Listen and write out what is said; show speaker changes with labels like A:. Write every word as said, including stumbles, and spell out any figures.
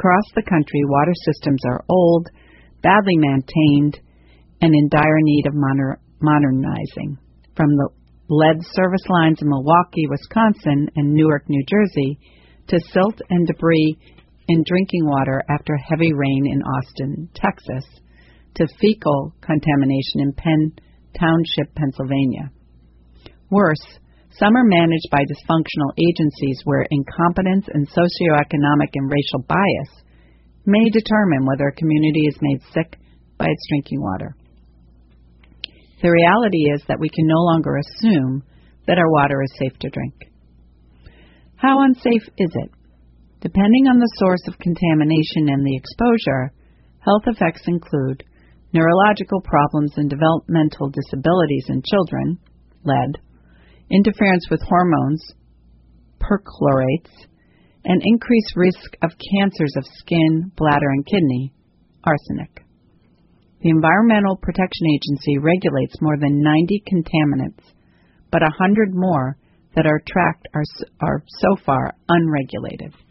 A: Across the country, water systems are old, badly maintained, and in dire need of moder- modernizing. From the lead service lines in Milwaukee, Wisconsin, and Newark, New Jersey, to silt and debris in drinking water after heavy rain in Austin, Texas, to fecal contamination in Penn Township, Pennsylvania. Worse, some are managed by dysfunctional agencies where incompetence and socioeconomic and racial bias may determine whether a community is made sick by its drinking water. The reality is that we can no longer assume that our water is safe to drink. How unsafe is it? Depending on the source of contamination and the exposure, health effects include neurological problems and developmental disabilities in children, lead, interference with hormones, perchlorates, and increased risk of cancers of skin, bladder, and kidney, arsenic. The Environmental Protection Agency regulates more than ninety contaminants, but one hundred more that are tracked are, are so far unregulated.